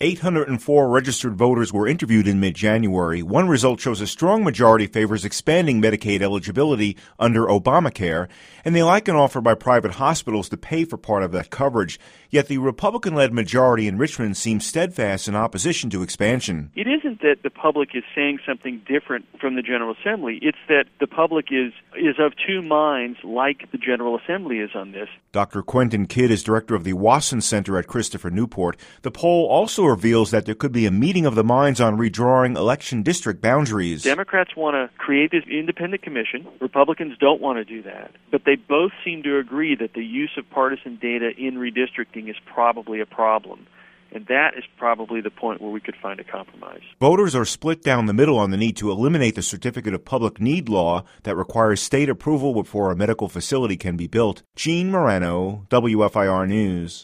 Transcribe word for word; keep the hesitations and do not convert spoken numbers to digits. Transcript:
eight hundred four registered voters were interviewed in mid-January. One result shows a strong majority favors expanding Medicaid eligibility under Obamacare, and they like an offer by private hospitals to pay for part of that coverage. Yet the Republican-led majority in Richmond seems steadfast in opposition to expansion. It isn't that the public is saying something different from the General Assembly. It's that the public is, is of two minds, like the General Assembly is on this. Doctor Quentin Kidd is director of the Wasson Center at Christopher Newport. The poll also reveals that there could be a meeting of the minds on redrawing election district boundaries. Democrats want to create this independent commission. Republicans don't want to do that. But they both seem to agree that the use of partisan data in redistricting is probably a problem. And that is probably the point where we could find a compromise. Voters are split down the middle on the need to eliminate the Certificate of Public Need law that requires state approval before a medical facility can be built. Gene Morano, W F I R News.